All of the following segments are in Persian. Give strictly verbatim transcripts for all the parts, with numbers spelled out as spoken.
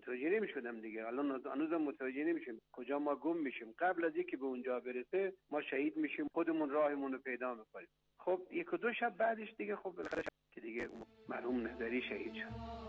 متوجه نمی‌شدم دیگه. الان هنوزم متوجه نمیشیم کجا ما گم میشیم. قبل از اینکه به اونجا برسه ما شهید میشیم، خودمون راهمون رو پیدا میکنیم. خب یک و دو شب بعدش دیگه خب بالاخره که دیگه مرحوم نظری شهید شد.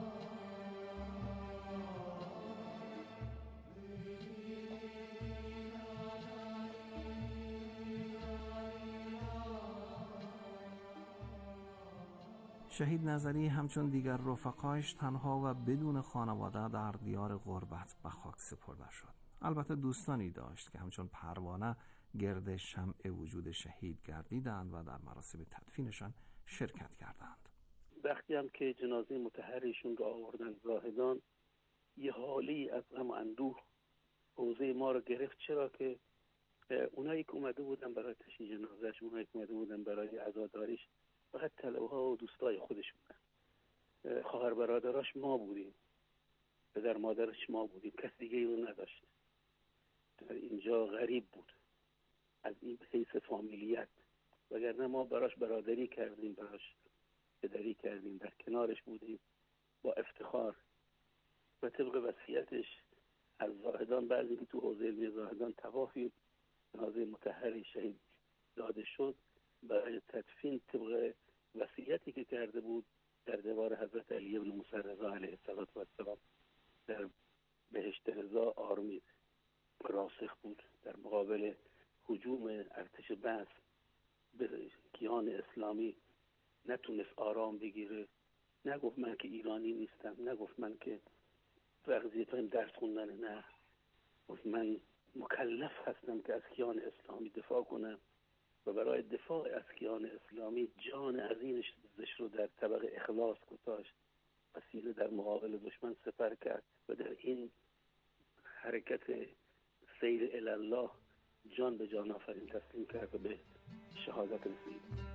شهید نظری همچون دیگر رفقایش تنها و بدون خانواده در دیار غربت به خاک سپرده شد. البته دوستانی داشت که همچون پروانه گرد شمع وجود شهید گردیدند و در مراسم تدفینشان شرکت کردند. وقتی هم که جنازه مطهرشون رو آوردن زاهدان، یه حالی از غم و اندوه حوزه ما رو گرفت. چرا که اونایی که اومده بودن برای تشییع جنازه‌اش، اونایی که اومده بودن برای عزاداریش، فقط طلبه‌ها و دوستای خودش بودن. خواهر برادراش ما بودیم، پدر مادرش ما بودیم، کس دیگه اون نداشت. در اینجا غریب بود از این حیث فامیلیت، وگرنه ما براش برادری کردیم، براش پدری کردیم، در کنارش بودیم با افتخار. و طبق وصیتش از زاهدان، بعضی که تو حوزه علمی زاهدان توافی جنازه مطهری شهید داده شد، برای تدفین طبق وصیتی که کرده بود در دیوار حضرت علی بن موسی رضا علیه السلام در بهشت رضا آرمید راسخ بود. در مقابل هجوم ارتش بعث به کیان اسلامی نتونست آرام بگیره. نگفت من که ایرانی نیستم، نگفت من که وظیفه‌ام درس خوندن، نه، گفت من مکلف هستم که از کیان اسلامی دفاع کنم و برای دفاع از کیان اسلامی جان عظیمش رو در طبق اخلاص گذاشت و سینه در مقابل دشمن سپر کرد و در این حرکت سیر الله جان به جان آفرین تسلیم کرد و به شهادت رسید.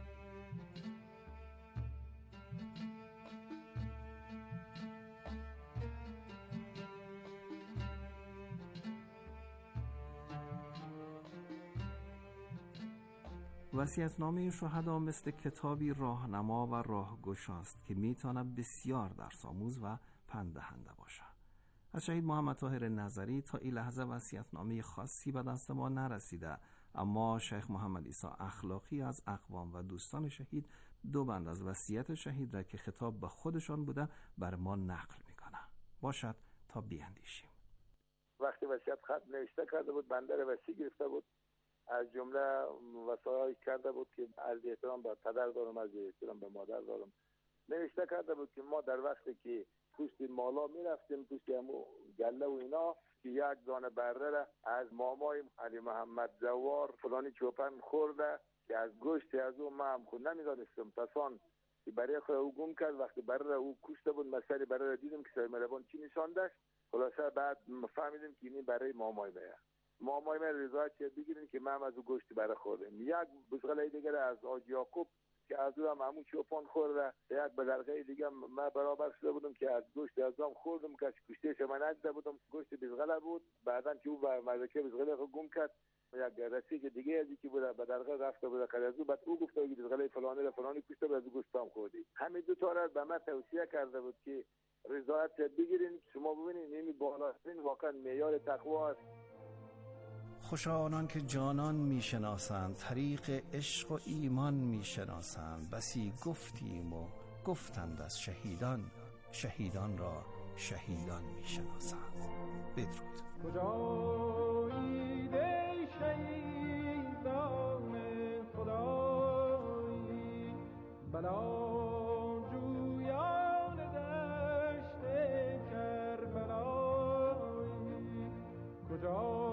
وصیت‌نامه شهدا مثل کتابی راهنما و راهگشاست که میتواند بسیار درس آموز و پند دهنده باشد. از شهید محمد طاهر نظری تا این لحظه وصیت‌نامه خاصی به دست ما نرسیده، اما شیخ محمد عیسی اخلاقی از اقوام و دوستان شهید دو بند از وصیت شهید را که خطاب به خودشان بوده بر ما نقل میکنه. باشد تا بیاندیشیم. وقتی وصیت خط نوشته کرده بود، بنده را وصی گرفته بود، از جمله وصایای کرده بود که از احترام به پدر دارم، از احترام به مادر دارم. نوشته کرده بود که ما در وقتی که پشت مالا می رفتیم، پشت همو گله و اینا، که یک دانه بره را از مامای علی محمد زوار فلانی چوپن خورده که از گوشت از او ما هم خود نمیدانستم. پسان که برای خود او گم کرد، وقتی بره او کشته بود، مسئله بره را دیدیم که سای مربان چی نشاندش. خلاصه بعد فهمیدیم که این برای مامای بیا مامای من رضایت کرد بگیرین که من از او گوشت برای خوردم. یک بزغله دیگر از آج یعقوب که از او هم همون چوپان خورده، یک بدرقه دیگه من برابر شده بودم که از گوشت از هم خوردم که کشتهش من ندیده بودم، گوشت بزغله بود. بعدن که او به مدرکه بزغله خود گم کرد، یک رسیج دیگه ازی که بوده بدرقه رفته بوده قرضو، بعد او گفته که بزغله فلانی را فلانی کشته بود، از گوشت هم خوردی. همین دو تا را به من توصیه کرده بود که رضایت بگیرین. شما ببینید این بالاترین واقعا معیار تقوا است. خوشا آنان که جانان میشناسند، طریق عشق و ایمان میشناسند. بسی گفتیم و گفتند از شهیدان، شهیدان را شهیدان میشناسند. بدرود. کجایید ای شهیدان خدایی، بلا جویان دشت کربلایی، کجا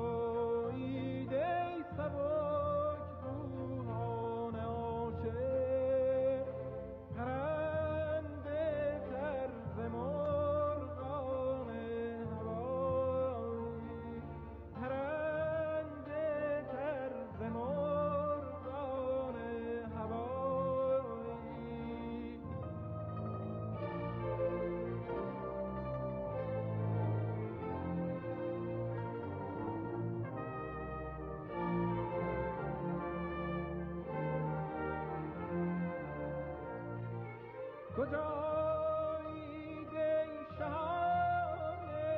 کجایید ای شهان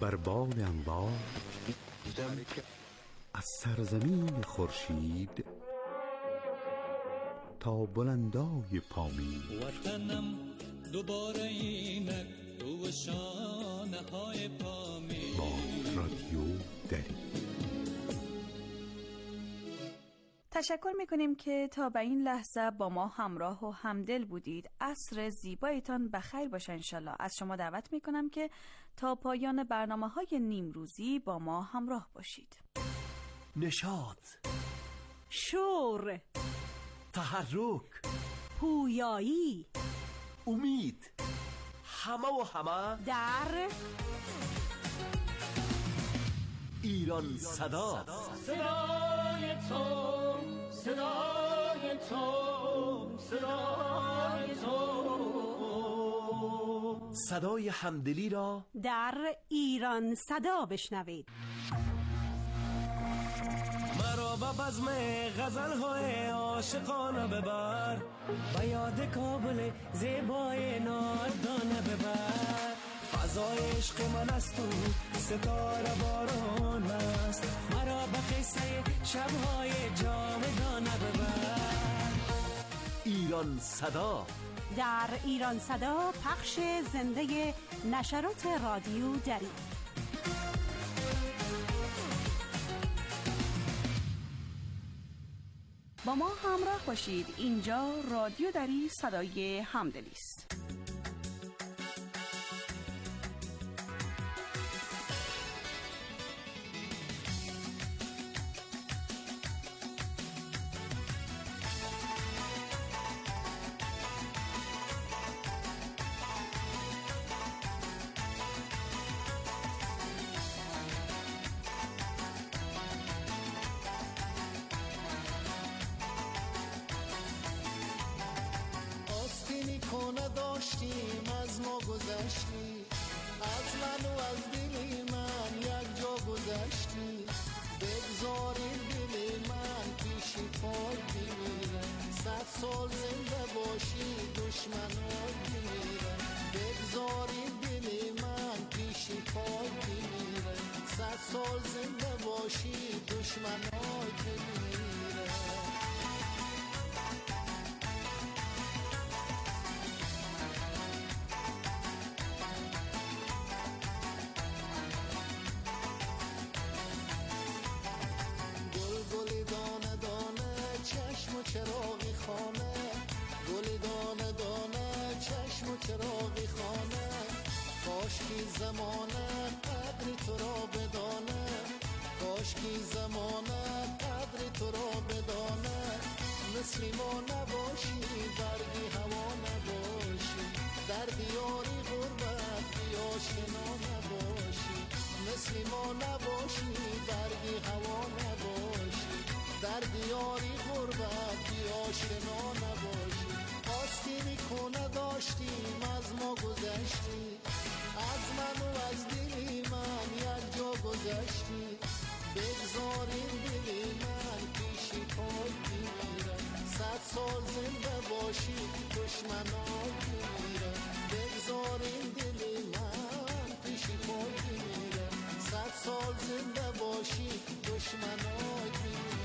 بر بال انوار از سرزمین خورشید تا بلندای پامین وطنم دوباره اینک تو شانه های پامین با رادیو دری. تشکر میکنیم که تا به این لحظه با ما همراه و همدل بودید. عصر زیبایتان بخیر باشه انشالله. از شما دعوت میکنم که تا پایان برنامه های نیمروزی با ما همراه باشید. نشاط، شور، تحرک، پویایی، امید، همه و همه در ایران صدا. صدای تو، صدای تو، صدای تو، صدای همدلی را در ایران صدا بشنوید. مرا به بزم غزل های عاشقانه ببر، به یاد کابل زیبای نازدانه ببر. فضای عشق من است و ستاره باران است، مرا به قصه شبهای جاودانه ببر. ایران صدا در ایران صدا، پخش زنده نشرات رادیو دری. با ما همراه باشید. اینجا رادیو دری، صدای همدلی است. کنه داشتیم از ما گذشتی، از من و از دلی من یک جا گذشتی. بگذاریم دلی من پیشی پای بمیرن، صد سال زنده باشی دشمنات بمیرن. بگذاریم دلی من پیشی پای بمیرن، صد سال زنده باشی دشمنات بمیرن. چراغی خانه، گل دانه دانه، چشم و چراغی خانه. کاش کی زمانه قدر تو را بدانه، کاش کی زمانه قدر تو را بدانه. مثل ما نباشی برگی هوا نباشی، در دیاری غربت بی آشنا نباشی. مثل ما نباشی برگی هوا نباشی، در دیاری غربت بی آشنا نباشی. آستینی کنه داشتیم از ما گذشتی، از من و از دلی من یک جا گذشتی. بگذاریم دلی من پیشی پای بمیرن، صد سال زنده باشی دشمنات بمیرن. بگذاریم دلی من پیشی پای بمیرن، صد سال زنده باشی دشمنات بمیرن.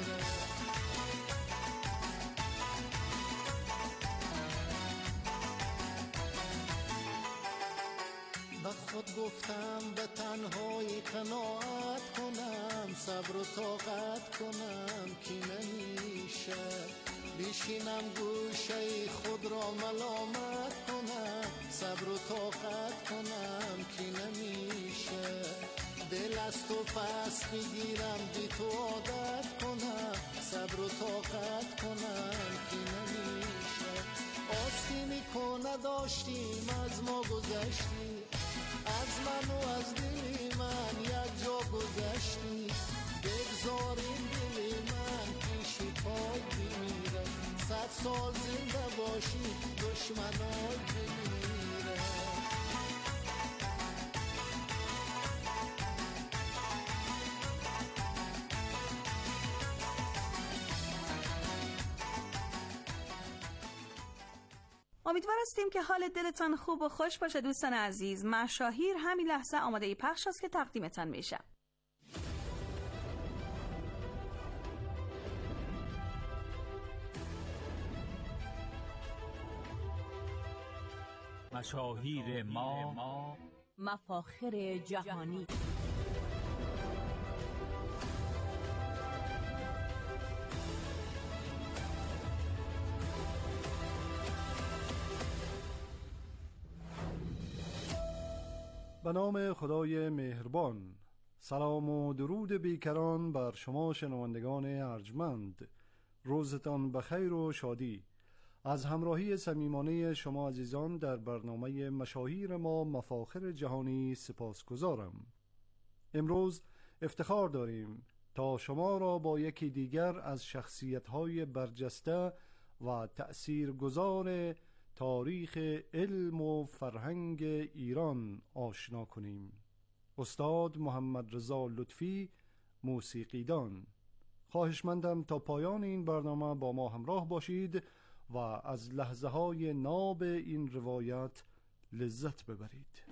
به خود گفتم به تنهایی قناعت کنم، صبر و طاقت کنم که نمیشه. بشینم گوشه خود را ملامت کنم، صبر و طاقت کنم که نمیشه. دل از تو پس بگیرم بی تو عادت کنم، صبر و طاقت کنم که نمیشه. آستینی کنه داشتیم از ما گذشتی، از من و از دلی من یک جا گذشتی. بگذاریم دلی من پیشی پای بمیرن، صد سال زنده باشی دشمنات بمیرن. امیدوار هستیم که حال دلتان خوب و خوش باشه دوستان عزیز. مشاهیر همین لحظه آماده پخش است که تقدیمتان میشه. مشاهیر ما، مفاخر جهانی. به نام خدای مهربان. سلام و درود بیکران بر شما شنوندگان ارجمند. روزتان بخیر و شادی. از همراهی صمیمانه شما عزیزان در برنامه مشاهیر ما مفاخر جهانی سپاسگزارم. امروز افتخار داریم تا شما را با یکی دیگر از شخصیت‌های برجسته و تأثیرگذار تاریخ علم و فرهنگ ایران آشنا کنیم. استاد محمد رضا لطفی، موسیقیدان. خواهشمندم تا پایان این برنامه با ما همراه باشید و از لحظه های ناب این روایت لذت ببرید.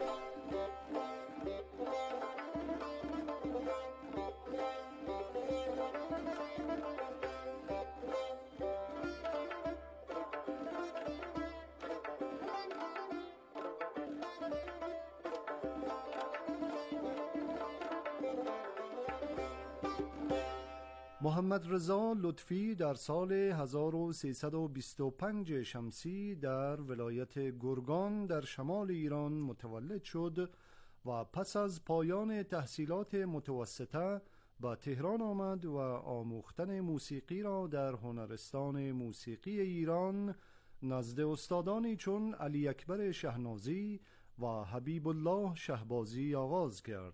محمد رضا لطفی در سال هزار و سیصد و بیست و پنج شمسی در ولایت گرگان در شمال ایران متولد شد و پس از پایان تحصیلات متوسطه به تهران آمد و آموختن موسیقی را در هنرستان موسیقی ایران نزد استادانی چون علی اکبر شهنازی و حبیب الله شهبازی آغاز کرد.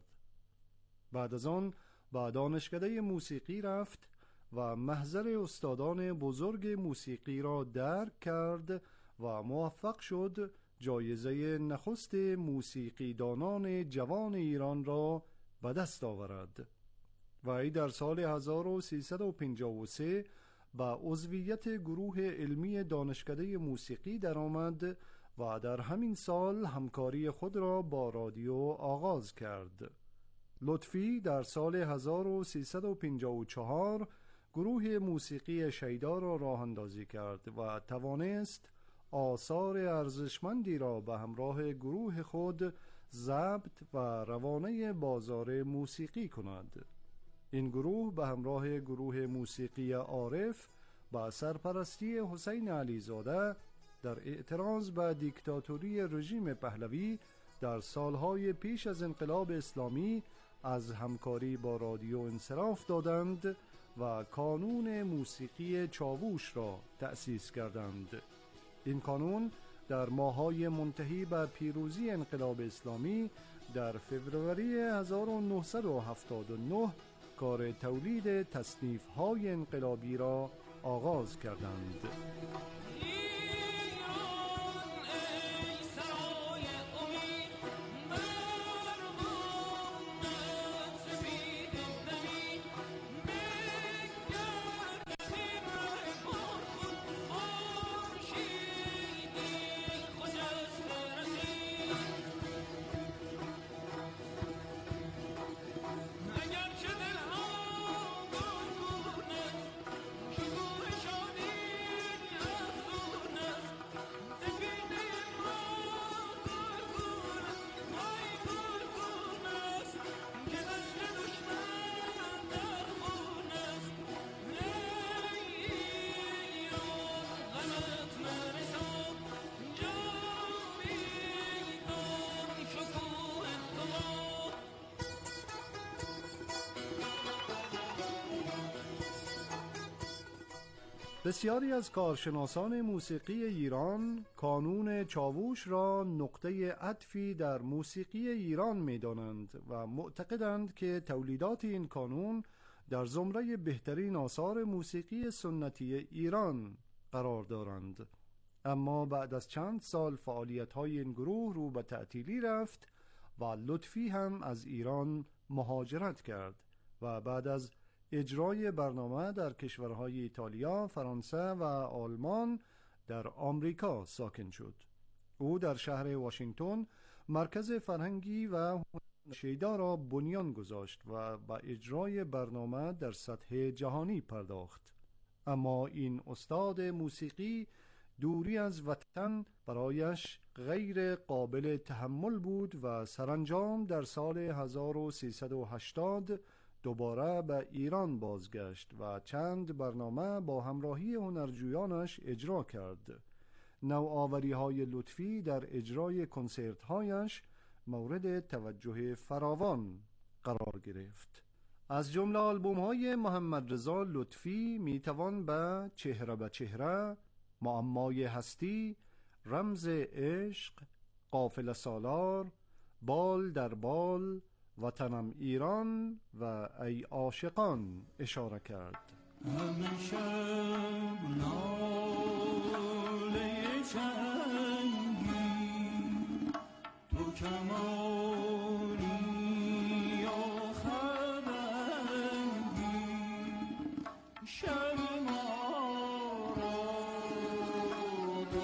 بعد از آن به دانشکده موسیقی رفت و محضر استادان بزرگ موسیقی را درک کرد و موفق شد جایزه نخست موسیقیدانان جوان ایران را به دست آورد. وی در سال هزار و سیصد و پنجاه و سه به عضویت گروه علمی دانشکده موسیقی درآمد و در همین سال همکاری خود را با رادیو آغاز کرد. لطفی در سال هزار و سیصد و پنجاه و چهار گروه موسیقی شیدا را راه اندازی کرد و توانست آثار ارزشمندی را به همراه گروه خود ضبط و روانه بازار موسیقی کند. این گروه به همراه گروه موسیقی عارف با سرپرستی حسین علیزاده در اعتراض به دیکتاتوری رژیم پهلوی در سالهای پیش از انقلاب اسلامی از همکاری با رادیو انصراف دادند و کانون موسیقی چاووش را تأسیس کردند. این کانون در ماه‌های منتهی به پیروزی انقلاب اسلامی در فوریه هزار و نهصد و هفتاد و نه کار تولید تصنیف‌های انقلابی را آغاز کردند. بسیاری از کارشناسان موسیقی ایران کانون چاووش را نقطه عطفی در موسیقی ایران می دانند و معتقدند که تولیدات این کانون در زمره بهترین آثار موسیقی سنتی ایران قرار دارند. اما بعد از چند سال فعالیت‌های این گروه رو به تعطیلی رفت و لطفی هم از ایران مهاجرت کرد و بعد از اجرای برنامه در کشورهای ایتالیا، فرانسه و آلمان در آمریکا ساکن شد. او در شهر واشنگتن مرکز فرهنگی و شیدا را بنیان گذاشت و با اجرای برنامه در سطح جهانی پرداخت. اما این استاد موسیقی دوری از وطن برایش غیر قابل تحمل بود و سرانجام در سال هزار و سیصد و هشتاد دوباره به ایران بازگشت و چند برنامه با همراهی هنرجویانش اجرا کرد. نوآوری های لطفی در اجرای کنسرت هایش مورد توجه فراوان قرار گرفت. از جمله آلبوم های محمد رضا لطفی می توان به چهره به چهره، معمای هستی، رمز عشق، قافله سالار، بال در بال، وطنم ایران و ای عاشقان اشاره کرد. همه شب ناله چنگی تو کمانی آخر رنگی شب ما را تو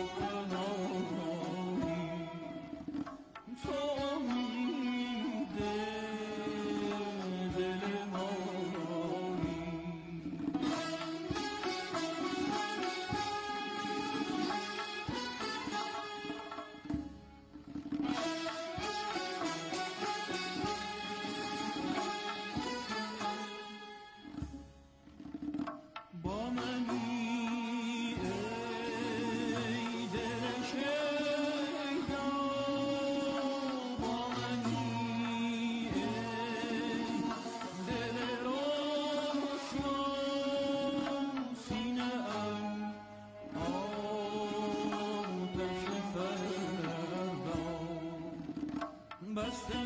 کنانی تو امیده دل مانی. با منی ای دل شیدا، با منی ای دل رسوا، سینه ام آتش فردا بسته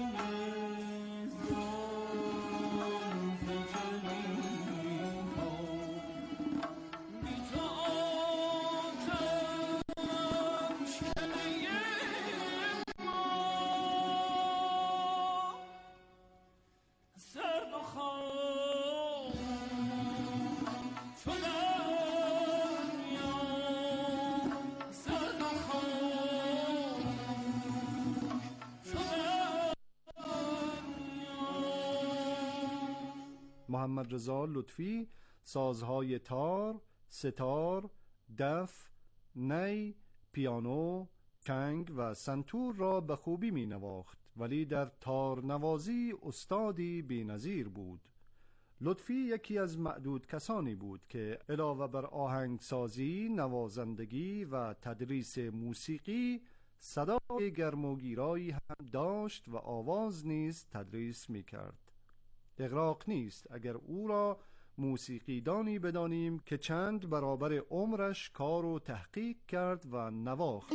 محمد رضا لطفی سازهای تار، ستار، دف، نی، پیانو، کنگ و سنتور را به خوبی می نواخت، ولی در تار نوازی استادی بی‌نظیر بود. لطفی یکی از معدود کسانی بود که علاوه بر آهنگسازی، نوازندگی و تدریس موسیقی صدای گرموگیرایی هم داشت و آواز نیز تدریس می کرد. اغراق نیست اگر او را موسیقیدانی بدانیم که چند برابر عمرش کار و تحقیق کرد و نواخت.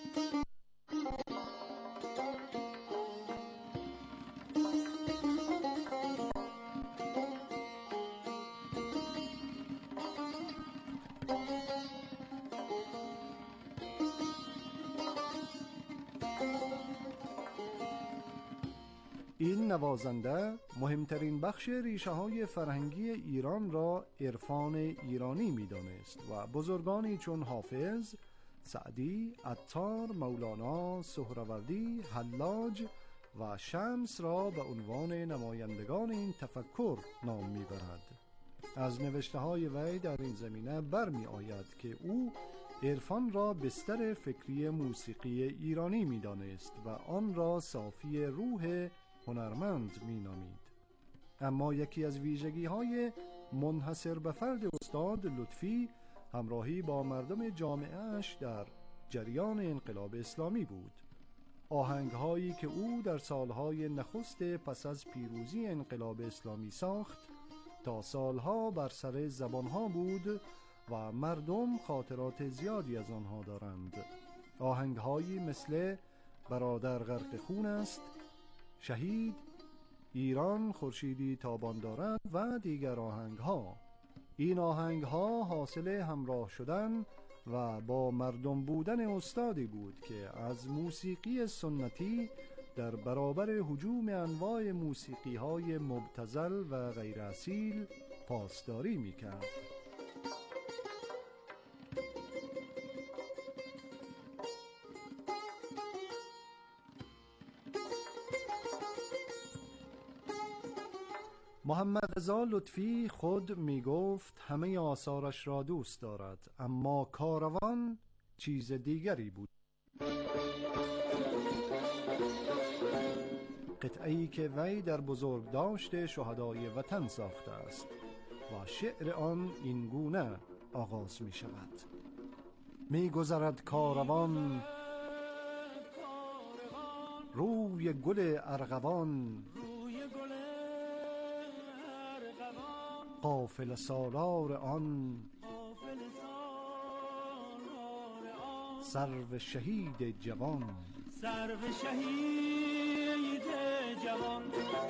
این نوازنده مهمترین بخش ریشه های فرهنگی ایران را عرفان ایرانی می دانست و بزرگانی چون حافظ، سعدی، عطار، مولانا، سهروردی، حلاج و شمس را به عنوان نمایندگان این تفکر نام می برد. از نوشته های وی در این زمینه برمی آید که او عرفان را بستر فکری موسیقی ایرانی می دانست و آن را صافی روح هنرمند می نامید. اما یکی از ویژگی های منحصر به فرد استاد لطفی همراهی با مردم جامعهش در جریان انقلاب اسلامی بود. آهنگ هایی که او در سالهای نخست پس از پیروزی انقلاب اسلامی ساخت تا سالها بر سر زبانها بود و مردم خاطرات زیادی از آنها دارند. آهنگ هایی مثل برادر غرق خون است، شهید، ایران خورشیدی تابان دارد و دیگر آهنگ ها. این آهنگ ها حاصل همراه شدن و با مردم بودن استادی بود که از موسیقی سنتی در برابر هجوم انواع موسیقی های مبتذل و غیر اصیل پاسداری می کرد. محمد رضا لطفی خود می گفت همه آثارش را دوست دارد، اما کاروان چیز دیگری بود. قطعه‌ای که وی در بزرگداشت شهدای وطن ساخته است و شعر آن این گونه آغاز می شود: می گذرد کاروان روی گل ارغوان، قافله سالار آن سرو شهید جوان. سرو شهید جوان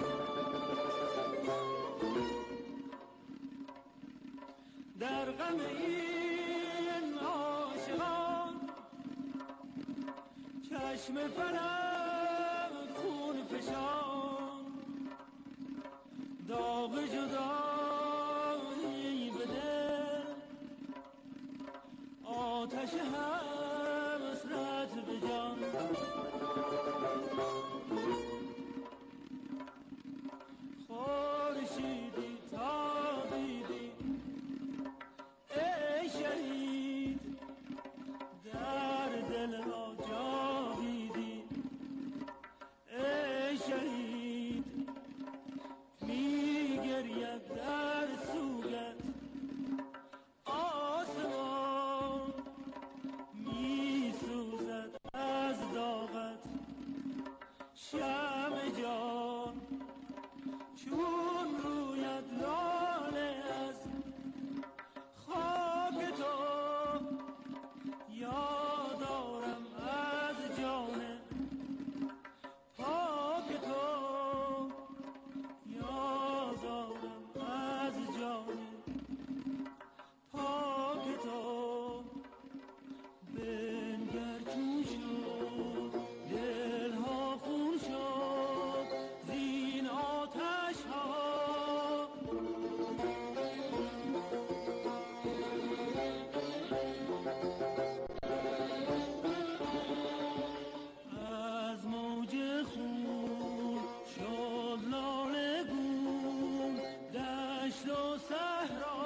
در غم این عاشقان، چشم فلک خون فشان، داغ جدایی بده، آتش حسرت به جان. خورشیدی تابیدی ای شهید، در دل ما جاویدی ای شهید، می گرید در سوگت آسمان، می سوزد از داغت شمع جان. چون رویت لاله از خاک تو، یادارم از جان پاک تو، یادارم از جان پاک تو. بنگر چون شد دلها خون شد زین آتش ها، از موج خون شد لاله گون دشت و صحرا.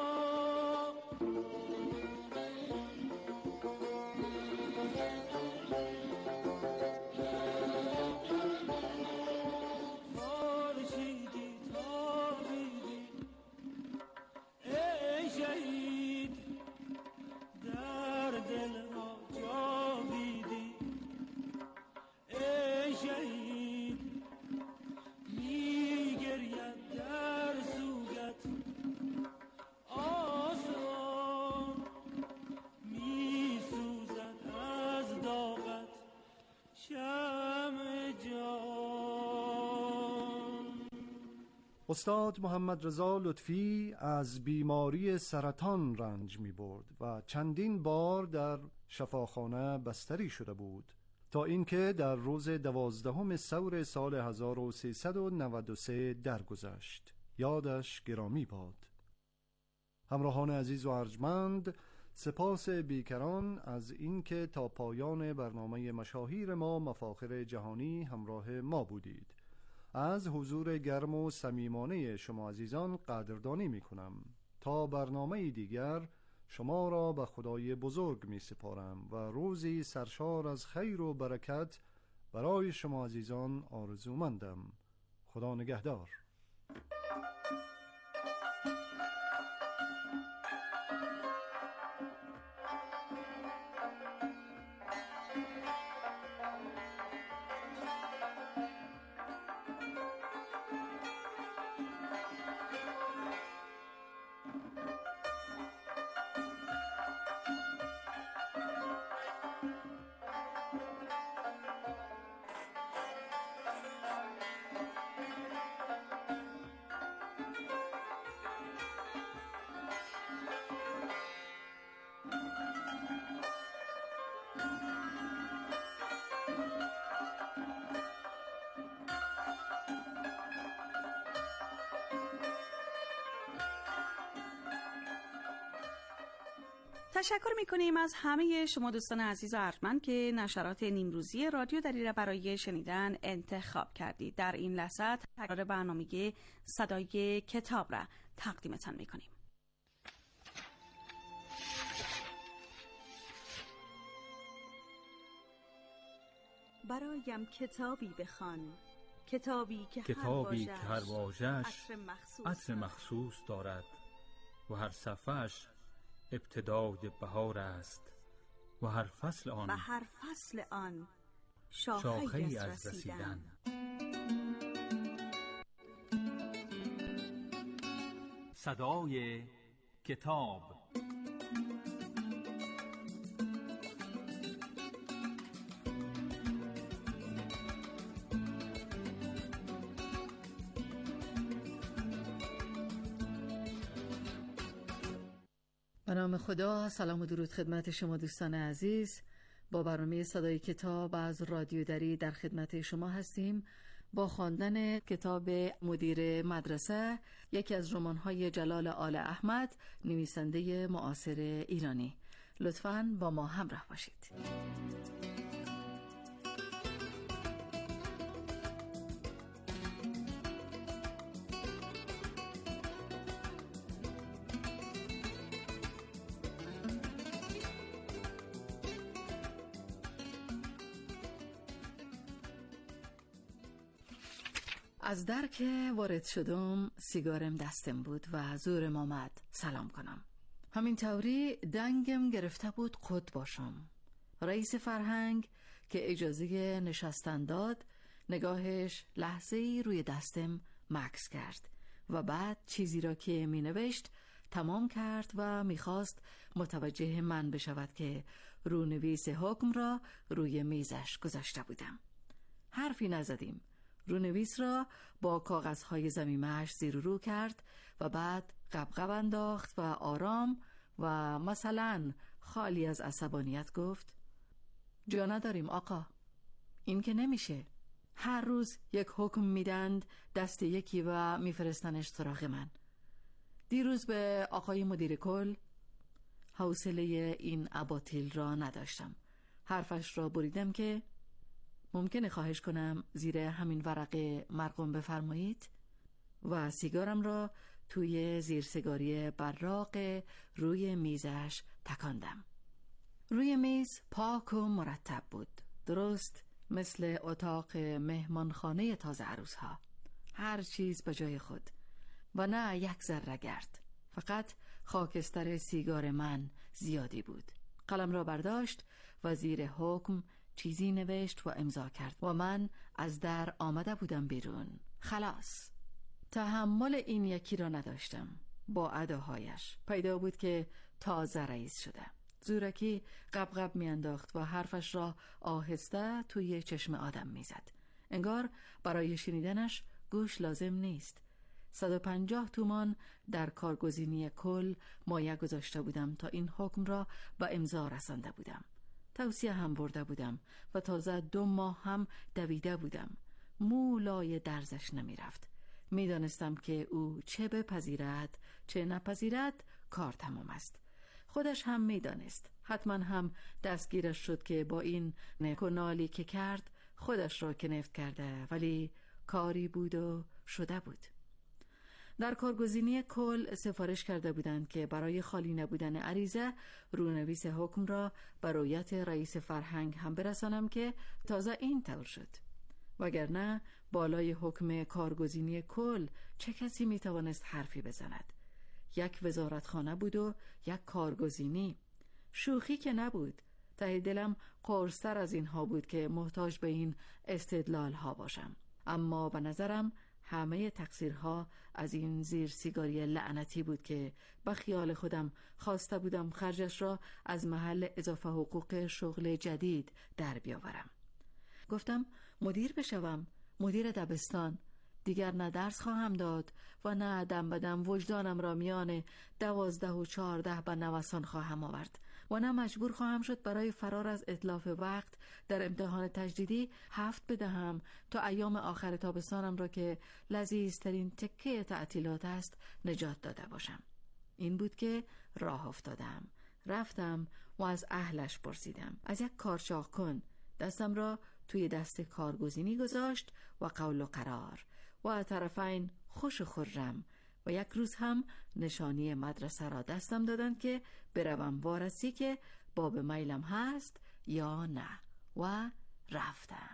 خورشیدی تابیدی ای شهید، در دل ما جاویدی ای شهید، می گرید در سوگت آسمان، می سوزد از داغت شمع جان. استاد محمد رضا لطفی از بیماری سرطان رنج می برد و چندین بار در شفاخانه بستری شده بود تا اینکه در روز دوازدهم سور سال هزار و سیصد و نود و سه درگذشت. یادش گرامی باد. همراهان عزیز و ارجمند، سپاس بیکران از اینکه تا پایان برنامه مشاهیر ما مفاخر جهانی همراه ما بودید. از حضور گرم و صمیمانه شما عزیزان قدردانی می کنم. تا برنامه دیگر شما را به خدای بزرگ می سپارم و روزی سرشار از خیر و برکت برای شما عزیزان آرزومندم. خدا نگهدار. تشکر میکنیم از همه شما دوستان عزیز و ارجمند که نشرات نیمروزی رادیو دری را برای شنیدن انتخاب کردید. در این لحظه تکرار برنامه صدای کتاب را تقدیمتان میکنیم. برایم کتابی بخوان، کتابی که کتابی هر که هر واژه‌اش عطر مخصوص, عطر مخصوص دارد و هر صفحه‌اش ابتدای بهار است و هر فصل آن و هر فصل آن شاخه‌ای شاخه‌ای از از رسیدن. صدای کتاب. به نام خدا، سلام و درود خدمت شما دوستان عزیز. با برنامه صدای کتاب از رادیو دری در خدمت شما هستیم با خواندن کتاب مدیر مدرسه، یکی از رمان‌های جلال آل احمد، نویسنده معاصر ایرانی. لطفاً با ما همراه باشید. از در که وارد شدم سیگارم دستم بود و زورم آمد سلام کنم. همین طوری دنگم گرفته بود خود باشم. رئیس فرهنگ که اجازه نشستن داد نگاهش لحظه‌ای روی دستم مکث کرد و بعد چیزی را که می نوشت تمام کرد و می خواست متوجه من بشود که رونویس حکم را روی میزش گذاشته بودم. حرفی نزدیم. رونویس را با کاغذهای ضمیمه‌اش زیر و رو کرد و بعد قبقب انداخت و آرام و مثلا خالی از عصبانیت گفت: جا نداریم آقا، این که نمیشه. هر روز یک حکم میدند دست یکی و میفرستنش سراغ من. دیروز به آقای مدیر کل حوصله این اباطیل را نداشتم. حرفش را بریدم که ممکنه خواهش کنم زیر همین ورقه مرقوم بفرمایید؟ و سیگارم را توی زیر سیگاری براق روی میزش تکاندم. روی میز پاک و مرتب بود، درست مثل اتاق مهمانخانه تازه عروس‌ها. هر چیز به جای خود و نه یک ذره گرد. فقط خاکستر سیگار من زیادی بود. قلم را برداشت و زیر حکم چیزی نوشت و امضا کرد و من از در آمده بودم بیرون. خلاص. تحمل این یکی را نداشتم. با اداهایش پیدا بود که تازه رئیس شده. زورکی قبقب می انداخت و حرفش را آهسته توی چشم آدم می زد. انگار برای شنیدنش گوش لازم نیست. صد و پنجاه تومان در کارگزینی کل مایه گذاشته بودم تا این حکم را به امضا رسانده بودم. توصیه هم برده بودم و تازه دو ماه هم دویده بودم. مولای درزش نمی رفت. می دانستم که او چه بپذیرد چه نپذیرد کار تمام است. خودش هم می دانست. حتما هم دستگیرش شد که با این نکنالی که کرد خودش را کنفت کرده، ولی کاری بود و شده بود. در کارگزینی کل سفارش کرده بودند که برای خالی نبودن عریضه رونویس حکم را به رویت رئیس فرهنگ هم برسانم که تازه این طور شد. وگرنه بالای حکم کارگزینی کل چه کسی می توانست حرفی بزند؟ یک وزارتخانه بود و یک کارگزینی. شوخی که نبود. ته دلم قرص‌تر از اینها بود که محتاج به این استدلال ها باشم. اما به نظرم همه تقصیرها از این زیر سیگاری لعنتی بود که به خیال خودم خواسته بودم خرجش را از محل اضافه حقوق شغل جدید در بیاورم. گفتم مدیر بشوم، مدیر دبستان. دیگر نه درس خواهم داد و نه دم بدم وجدانم را میان دوازده و چهارده به نوسان خواهم آورد و نه مجبور خواهم شد برای فرار از اتلاف وقت در امتحان تجدیدی هفت بدهم تا ایام آخر تابستانم را که لذیذترین تکه تعطیلات است نجات داده باشم. این بود که راه افتادم رفتم و از اهلش پرسیدم. از یک کارچاق کن دستم را توی دست کارگزینی گذاشت و قول و قرار و طرفین خوش و خرم و یک روز هم نشانی مدرسه را دستم دادند که بروم وارسی که باب میلم هست یا نه و رفتم.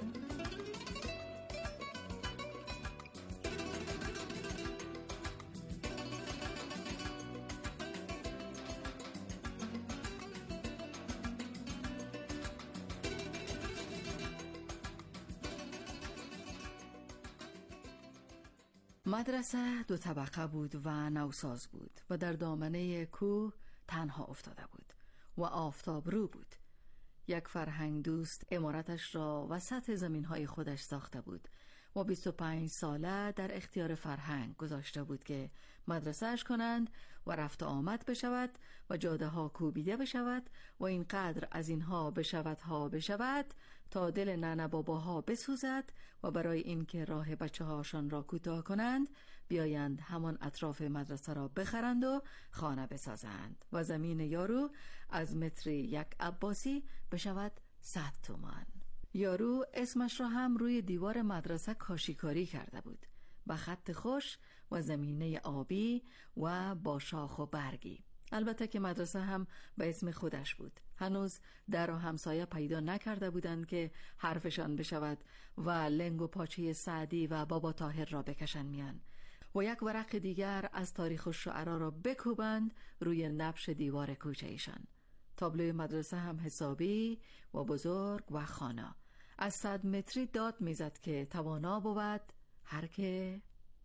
مدرسه دو طبقه بود و نوساز بود و در دامنه کوه تنها افتاده بود و آفتاب رو بود. یک فرهنگ دوست عمارتش را وسط زمینهای خودش ساخته بود و بیست و پنج ساله در اختیار فرهنگ گذاشته بود که مدرسهش کنند و رفت و آمد بشود و جاده ها کوبیده بشود و اینقدر از اینها بشود ها بشود تا دل ننه باباها بسوزد و برای اینکه راه بچه هاشان را کوتاه کنند بیایند همان اطراف مدرسه را بخرند و خانه بسازند و زمین یارو از متر یک عباسی بشود صد تومان. یارو اسمش را هم روی دیوار مدرسه کاشیکاری کرده بود با خط خوش و زمینه آبی و با شاخ و برگی. البته که مدرسه هم به اسم خودش بود. هنوز در و همسایه پیدا نکرده بودند که حرفشان بشود و لنگ و پاچه سعدی و بابا طاهر را بکشن میان و یک ورق دیگر از تاریخ الشعرا را بکوبند روی نبش دیوار کوچه ایشان. تابلوی مدرسه هم حسابی و بزرگ و خانه از صد متری داد میزد که توانا بود هر که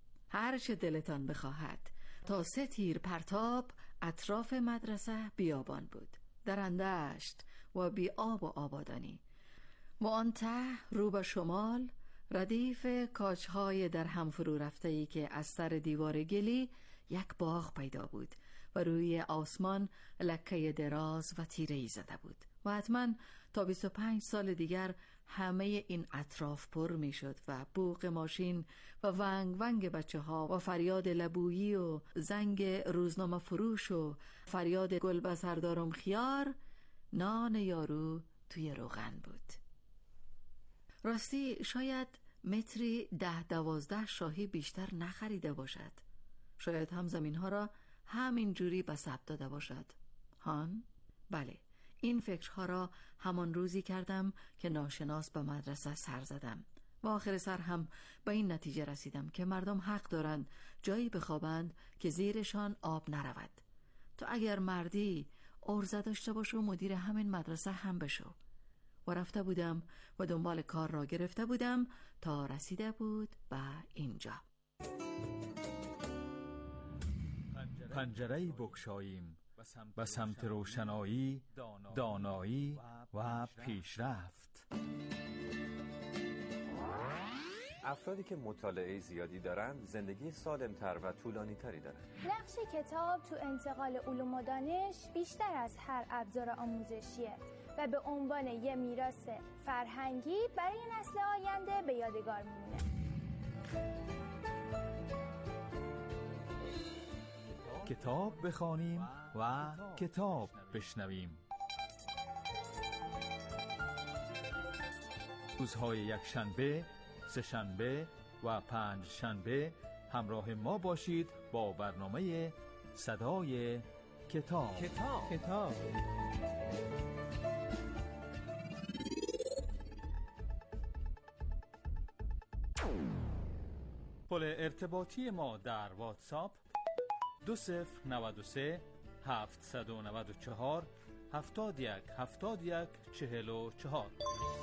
هر چه دلتان بخواهد. تا سه تیر پرتاب اطراف مدرسه بیابان بود، درندشت و بی آب و آبادانی و آن ته رو به شمال ردیف کاجهای در هم فرو رفته‌ای که از سر دیوار گلی یک باغ پیدا بود و روی آسمان لکه دراز و تیره‌ای زده بود و حتما تا بیست و پنج سال دیگر همه این اطراف پر می شد و بوق ماشین و ونگ ونگ بچه ها و فریاد لبویی و زنگ روزنامه فروش و فریاد گل بسردارم خیار. نان یارو توی روغن بود. راستی شاید متری ده دوازده شاهی بیشتر نخریده باشد. شاید هم زمین ها را همین جوری به ثبت داده باشد. هان؟ بله، این فکرها را همان روزی کردم که ناشناس به مدرسه سر زدم و آخر سر هم به این نتیجه رسیدم که مردم حق دارند جایی بخوابند که زیرشان آب نرود. تو اگر مردی عرضه داشته باش و مدیر همین مدرسه هم بشو. و رفته بودم و دنبال کار را گرفته بودم تا رسیده بود به اینجا. پنجره‌ای بگشاییم به سمت روشنایی، دانایی و پیشرفت. افرادی که مطالعه زیادی دارند زندگی سالم‌تر و طولانی‌تری دارند. نقش کتاب تو انتقال علوم و دانش بیشتر از هر ابزار آموزشیه و به عنوان یه میراث فرهنگی برای نسل آینده به یادگار میمونه. کتاب بخوانیم و کتاب بشنویم. روزهای یک شنبه، سه شنبه و پنج شنبه همراه ما باشید با برنامه صدای کتاب. کتاب کتاب پل ارتباطی ما در واتساپ دو صفر نود و سه هفتصد و نود و چهار هفتاد و یک هفتاد و یک چهل و چهار.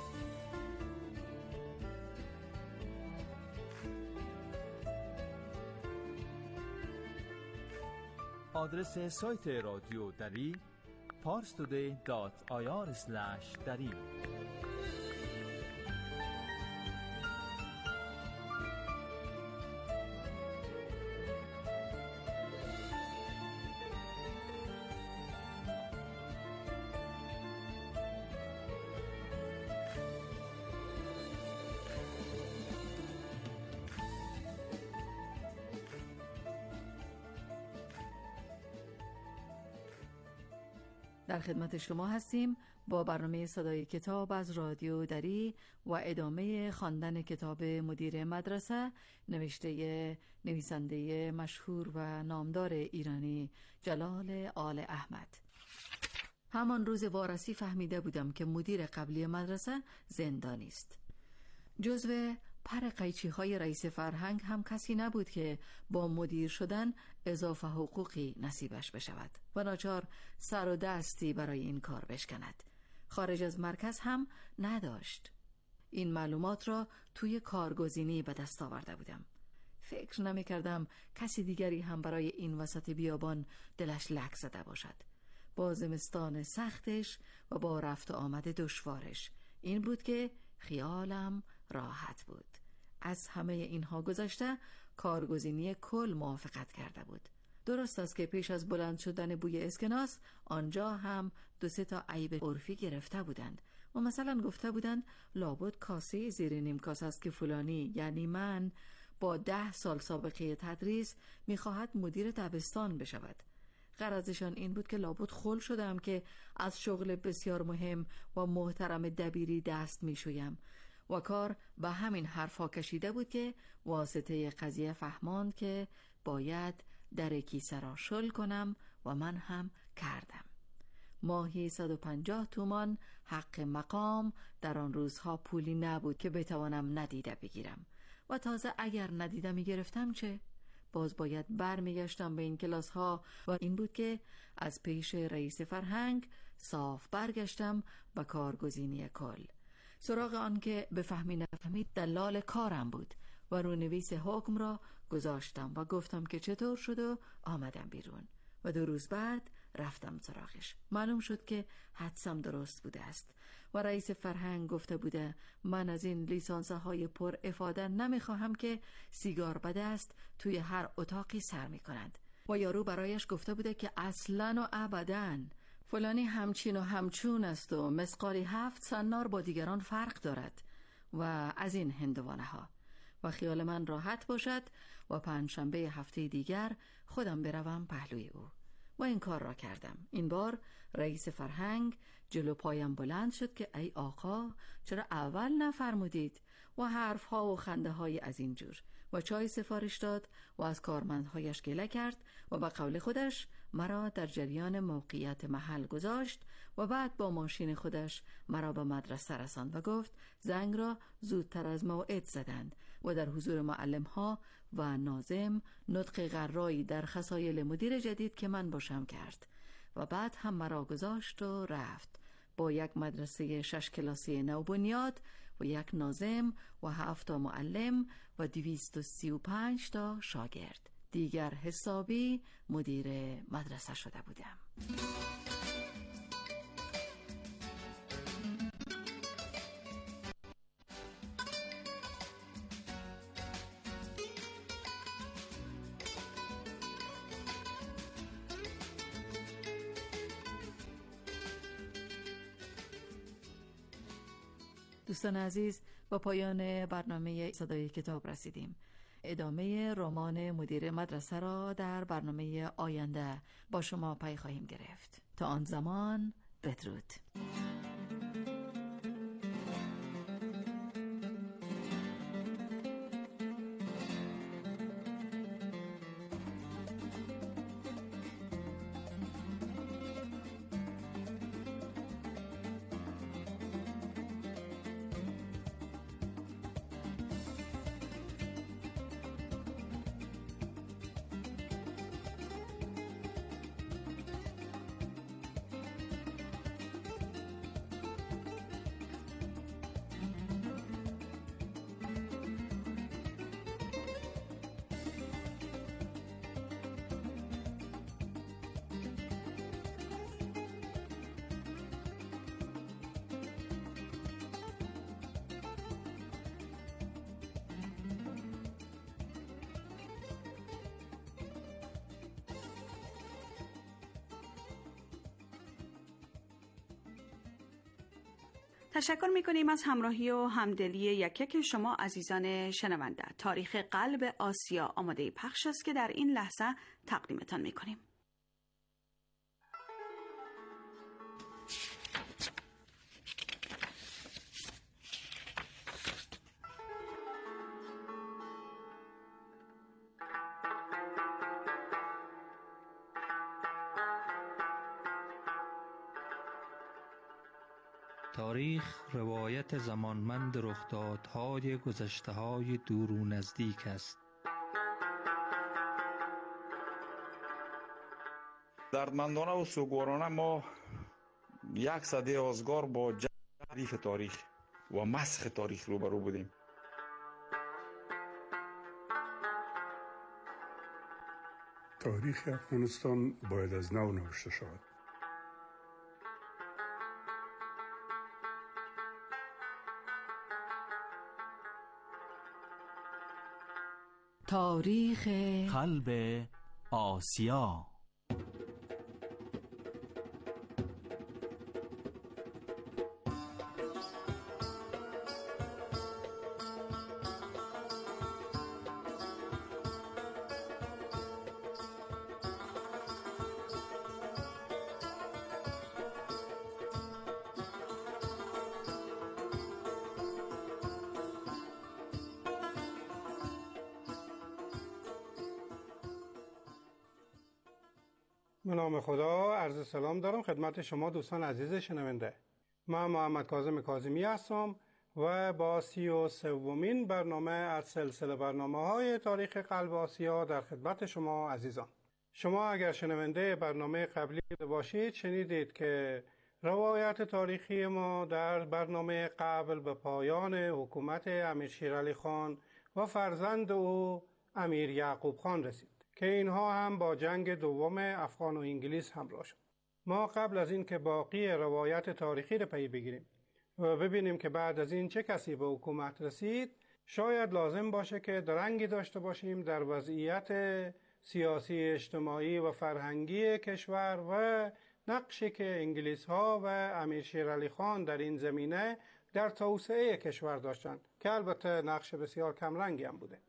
آدرس سایت رادیو دری پارس تودی دات آی آر اسلش دری. در خدمت شما هستیم با برنامه صدای کتاب از رادیو دری و ادامه خواندن کتاب مدیر مدرسه نوشته نویسنده مشهور و نامدار ایرانی جلال آل احمد. همان روز وارسی فهمیده بودم که مدیر قبلی مدرسه زندانی است. جزو پر قیچی های رئیس فرهنگ هم کسی نبود که با مدیر شدن اضافه حقوقی نصیبش بشود و ناچار سر و دستی برای این کار بشکند. خارج از مرکز هم نداشت. این معلومات را توی کارگزینی به دست آورده بودم. فکر نمی کردم کسی دیگری هم برای این وسط بیابان دلش لک زده باشد. با زمستان سختش و با رفت آمد دشوارش این بود که خیالم راحت بود. از همه اینها گذشته کارگزینی کل موافقت کرده بود. درست است که پیش از بلند شدن بوی اسکناس آنجا هم دو سه تا عیب عرفی گرفته بودند و مثلا گفته بودند لابد کاسه زیر نیم کاسه است که فلانی یعنی من با ده سال سابقه تدریس میخواهد مدیر دبستان بشود. غرضشان این بود که لابد خل شدم که از شغل بسیار مهم و محترم دبیری دست میشویم و کار به همین حرفا کشیده بود که واسطه قضیه فهماند که باید در کیسه را شل کنم و من هم کردم. ماهی صد و پنجاه تومان حق مقام در آن روزها پولی نبود که بتوانم ندیده بگیرم و تازه اگر ندیده میگرفتم چه؟ باز باید بر میگشتم به این کلاس ها و این بود که از پیش رئیس فرهنگ صاف برگشتم به کارگزینی کل. سراغ آن که بفهمی نفهمید دلال کارم بود و رونویس حکم را گذاشتم و گفتم که چطور شد و آمدم بیرون و دو روز بعد رفتم سراغش. معلوم شد که حدسم درست بوده است و رئیس فرهنگ گفته بوده من از این لیسانس های پر افاده نمیخواهم که سیگار بده است توی هر اتاقی سر میکنند و یارو برایش گفته بوده که اصلاً و ابداً فلانی همچین و همچون است و مسقالی هفت سنار با دیگران فرق دارد و از این هندوانه ها و خیال من راحت باشد و پنجشنبه هفته دیگر خودم بروم پهلوی او و این کار را کردم. این بار رئیس فرهنگ جلو پایم بلند شد که ای آقا چرا اول نفرمودید و حرف ها و خنده های از این جور و چای سفارش داد و از کارمندهایش گله کرد و به قول خودش مرا در جریان موقعیت محل گذاشت و بعد با ماشین خودش مرا به مدرسه رساند و گفت زنگ را زودتر از موعد زدند و در حضور معلم ها و ناظم نطق غرایی در خصایل مدیر جدید که من باشم کرد و بعد هم مرا گذاشت و رفت با یک مدرسه شش کلاسی نوبنیاد و یک ناظم و هفت تا معلم و دویست و سی و پنج تا شاگرد. دیگر حسابی مدیر مدرسه شده بودم. دوستان عزیز با پایان برنامه صدای کتاب رسیدیم. ادامه رمان مدیر مدرسه را در برنامه آینده با شما پی خواهیم گرفت. تا آن زمان بدرود. تشکر می‌کنیم از همراهی و همدلی یک یک شما عزیزان شنونده. تاریخ قلب آسیا آماده پخش است که در این لحظه تقدیمتان می‌کنیم. تاریخ روایت زمانمند رخدادهای گذشته‌های دور و نزدیک است. دردمندانه و سوگوارانه ما یک سده آزگار با جریف تاریخ و مسخ تاریخ روبرو بودیم. تاریخ افغانستان باید از نو نوشته شود. تاریخ قلب آسیا. به نام خدا، عرض سلام دارم خدمت شما دوستان عزیز شنونده. من محمد کاظم کاظمی هستم و با سی و سومین برنامه از سلسله برنامه‌های تاریخ قلب آسیا در خدمت شما عزیزان. شما اگر شنونده برنامه قبلی باشید شنیدید که روایت تاریخی ما در برنامه قبل به پایان حکومت امیر شیرعلی خان و فرزند او امیر یعقوب خان رسید که اینها هم با جنگ دوم افغان و انگلیس همراه شد. ما قبل از این که باقی روایت تاریخی را پی بگیریم و ببینیم که بعد از این چه کسی به حکومت رسید، شاید لازم باشه که درنگی داشته باشیم در وضعیت سیاسی، اجتماعی و فرهنگی کشور و نقشی که انگلیس ها و امیر شیرعلی خان در این زمینه در توسعه کشور داشتند که البته نقش بسیار کمرنگی هم بوده.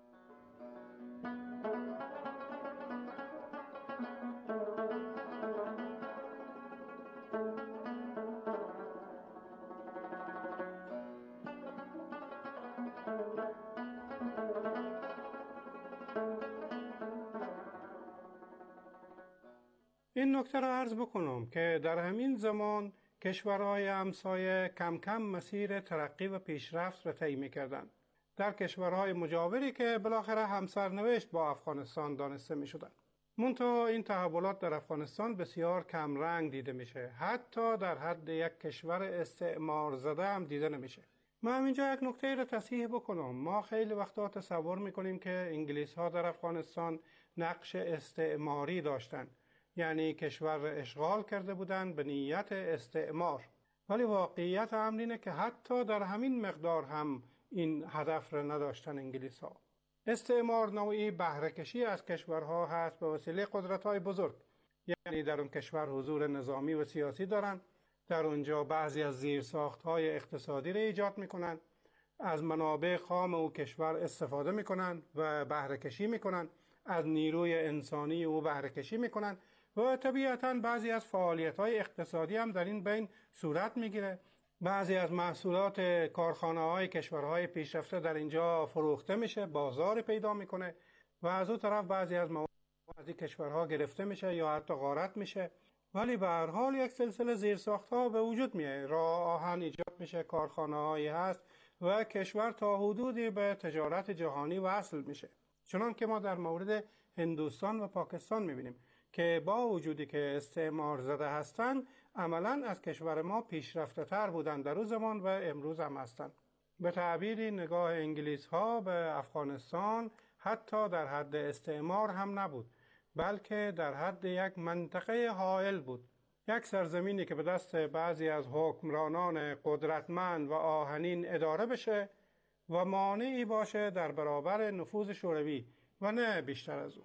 این نکته را عرض بکنم که در همین زمان کشورهای همسایه کم کم مسیر ترقی و پیشرفت را طی می‌کردند. در کشورهای مجاوری که بالاخره همسرنوشت با افغانستان دانسته می‌شدند. منتها این تحولات در افغانستان بسیار کم رنگ دیده میشه. حتی در حد یک کشور استعمار زده هم دیده نمیشه. من اینجا یک نکته را تصحیح بکنم. ما خیلی وقتا تصور می‌کنیم که انگلیس‌ها در افغانستان نقش استعماری داشتند. یعنی کشور را اشغال کرده بودند به نیت استعمار. ولی واقعیت امر اینه که حتی در همین مقدار هم این هدف را نداشتن انگلیس ها. استعمار نوعی بهره کشی از کشورها هست به وسیله قدرت‌های بزرگ. یعنی در اون کشور حضور نظامی و سیاسی دارن، در اونجا بعضی از زیرساخت‌های اقتصادی را ایجاد میکنن، از منابع خام او کشور استفاده میکنن و بهره کشی میکنن، از نیروی انسانی او بهره کشی میکنن و طبیعتاً بعضی از فعالیت‌های اقتصادی هم در این بین صورت میگیره. بعضی از محصولات کارخانه‌های کشورهای پیشرفته در اینجا فروخته میشه، بازار پیدا میکنه و از اون طرف بعضی از مواد از این کشورها گرفته میشه یا حتی غارت میشه. ولی به هر حال یک سلسله زیرساخت‌ها به وجود میاد، راه آهن ایجاد میشه، کارخانه‌هایی هست و کشور تا حدودی به تجارت جهانی وصل میشه. چنان که ما در مورد هندوستان و پاکستان میبینیم که با وجودی که استعمار زده هستند عملاً از کشور ما پیشرفته تر بودند در اون زمان و امروز هم هستند. به تعبیری نگاه انگلیس ها به افغانستان حتی در حد استعمار هم نبود، بلکه در حد یک منطقه حائل بود، یک سرزمینی که به دست بعضی از حکمرانان قدرتمند و آهنین اداره بشه و مانعی باشه در برابر نفوذ شوروی و نه بیشتر از او.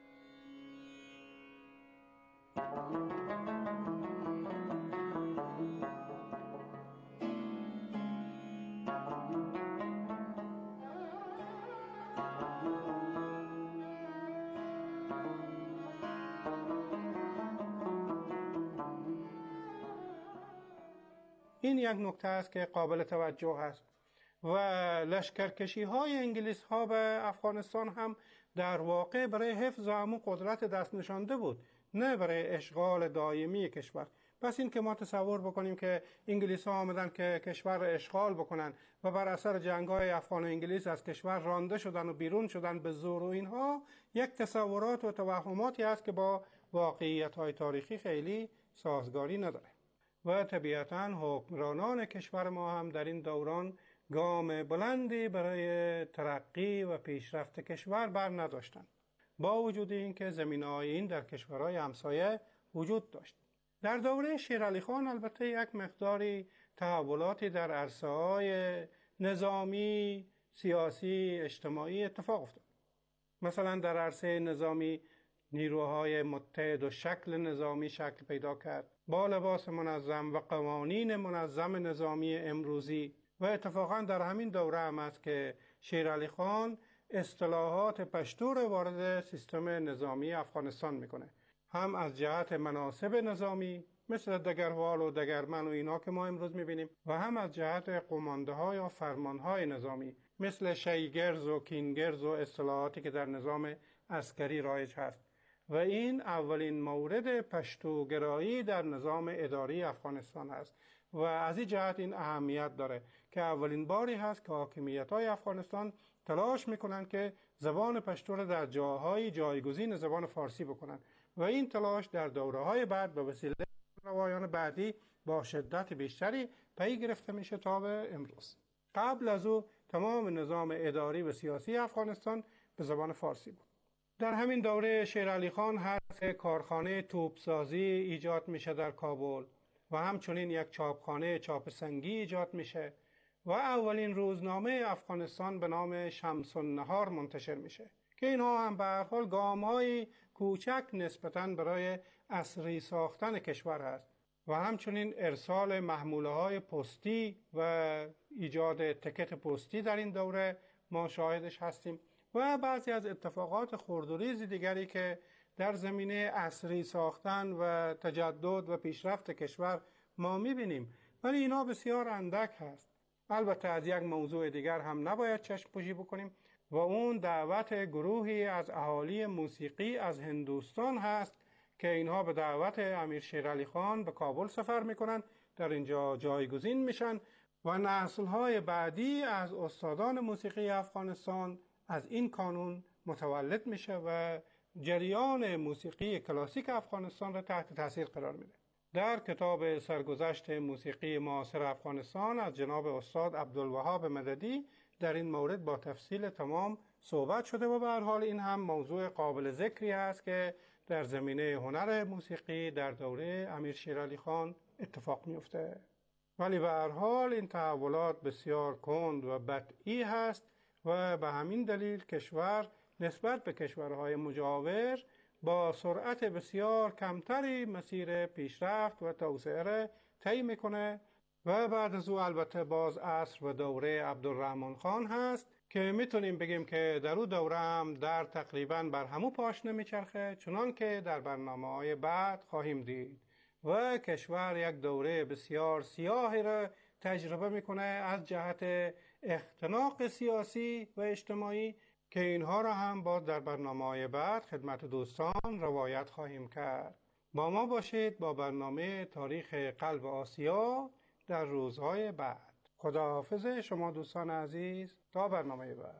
این یک نکته است که قابل توجه است و لشکرکشی های انگلیس ها به افغانستان هم در واقع برای حفظ همون قدرت دست نشانده بود، نه برای اشغال دائمی کشور. بس این که ما تصور بکنیم که انگلیس ها آمدن که کشور را اشغال بکنن و بر اثر جنگ های افغان و انگلیس از کشور رانده شدن و بیرون شدن به زور و اینها، یک تصورات و توهماتی است که با واقعیت های تاریخی خیلی سازگاری نداره. و طبیعتاً حکمرانان کشور ما هم در این دوران گام بلندی برای ترقی و پیشرفت کشور بر نداشتند، با وجود اینکه زمینه‌های این در کشورهای همسایه وجود داشت. در دوره شیرعلی خان البته یک مقداری تحولاتی در عرصه‌های نظامی، سیاسی، اجتماعی اتفاق افتاد. مثلا در عرصه نظامی نیروهای متحد و شکل نظامی شکل پیدا کرد با لباس منظم و قوانین منظم نظامی امروزی. و اتفاقا در همین دوره هم است که شیرعلی خان اصطلاحات پشتو را وارد سیستم نظامی افغانستان میکنه، هم از جهت مناصب نظامی مثل دگروال و دگرمن و اینا که ما امروز میبینیم، و هم از جهت قمانده ها یا فرمان های نظامی مثل شیگرز و کینگرز و اصطلاحاتی که در نظام عسکری رایج هست. و این اولین مورد پشتوگرایی در نظام اداری افغانستان است و از این جهت این اهمیت داره که اولین باری هست که حاکمیت‌های افغانستان تلاش میکنن که زبان پشتو را در جاهای جایگزین زبان فارسی بکنن و این تلاش در دوره‌های بعد به وسیله روایان بعدی با شدت بیشتری پی گرفته میشه تا به امروز. قبل از او تمام نظام اداری و سیاسی افغانستان به زبان فارسی بود. در همین دوره شیرعلی خان هست که کارخانه توپسازی ایجاد میشه در کابل و همچنین یک چاپخانه چاپ سنگی ایجاد میشه و اولین روزنامه افغانستان به نام شمس النهار منتشر میشه که اینها هم به هر حال گام‌های کوچک نسبتاً برای عصری ساختن کشور هست و همچنین ارسال محموله‌های پستی و ایجاد تکت پستی در این دوره ما شاهدش هستیم و بعضی از اتفاقات خرد و ریز دیگری که در زمینه عصری ساختن و تجدد و پیشرفت کشور ما می‌بینیم، ولی اینا بسیار اندک هست. البته از یک موضوع دیگر هم نباید چشم پوشی بکنیم و اون دعوت گروهی از اهالی موسیقی از هندوستان هست که اینها به دعوت امیر شیرعلی خان به کابل سفر میکنن، در اینجا جایگزین میشن و نسل‌های بعدی از استادان موسیقی افغانستان از این کانون متولد میشه و جریان موسیقی کلاسیک افغانستان را تحت تاثیر قرار میده. در کتاب سرگذشت موسیقی معاصر افغانستان از جناب استاد عبدالوهاب مددی در این مورد با تفصیل تمام صحبت شده و به هر حال این هم موضوع قابل ذکری است که در زمینه هنر موسیقی در دوره امیر شیرعلی خان اتفاق میفته. ولی به هر حال این تحولات بسیار کند و بطئی هست و به همین دلیل کشور نسبت به کشورهای مجاور با سرعت بسیار کمتری مسیر پیشرفت و توسعه را طی میکنه و بعد از او البته باز عصر و دوره عبدالرحمن خان هست که میتونیم بگیم که در او دوره هم در تقریبا بر همو پاشنه میچرخه، چنان که در برنامه‌های بعد خواهیم دید و کشور یک دوره بسیار سیاهی را تجربه میکنه از جهت اختناق سیاسی و اجتماعی که اینها را هم با در برنامه‌های بعد خدمت دوستان روایت خواهیم کرد. با ما باشید با برنامه تاریخ قلب آسیا در روزهای بعد. خداحافظ شما دوستان عزیز تا برنامه بعد.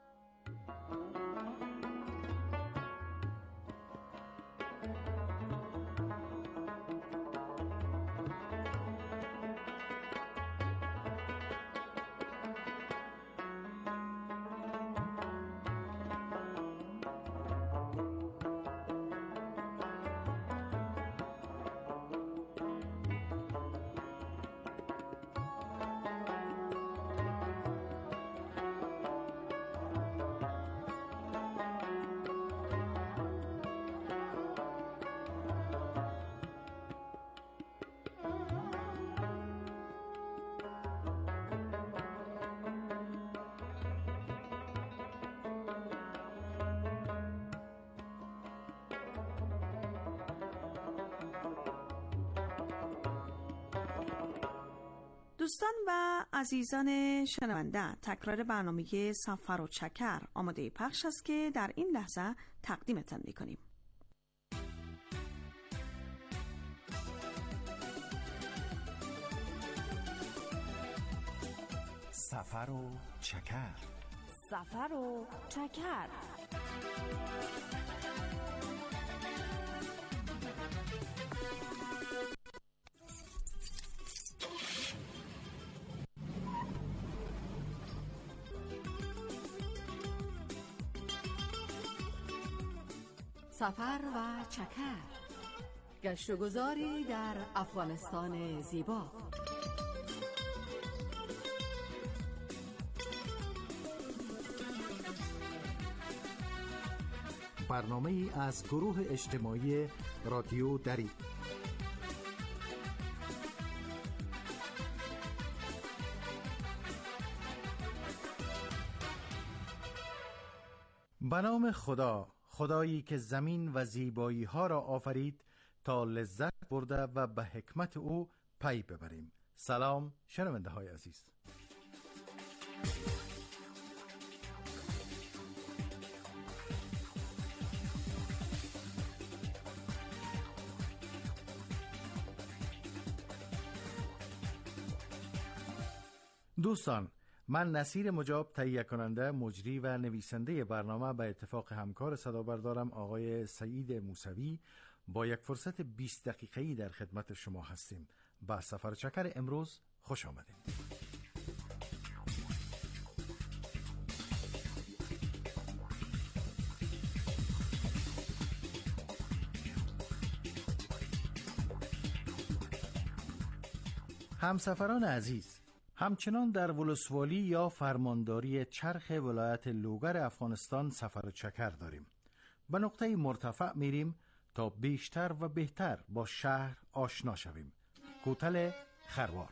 دوستان و عزیزان شنونده، تکرار برنامه سفر و چکر آماده پخش است که در این لحظه تقدیمتان می‌کنیم. سفر و چکر. سفر و چکر. سفر و چکر، گشت و گذاری در افغانستان زیبا. برنامه ای از گروه اجتماعی رادیو دری. به نام خدا، خدایی که زمین و زیبایی ها را آفرید تا لذت برده و به حکمت او پی ببریم. سلام شنونده های عزیز. دوستان، من نصیر مجاب، تهیه کننده، مجری و نویسنده برنامه، به اتفاق همکار صدابردارم آقای سعید موسوی با یک فرصت بیست دقیقه‌ای در خدمت شما هستیم. با سفر چکر امروز خوش آمدید. همسفران عزیز، همچنان در ولسوالی یا فرمانداری چرخ ولایت لوگر افغانستان سفر و چکر داریم. به نقطه مرتفع میریم تا بیشتر و بهتر با شهر آشنا شویم. کوتل خروار.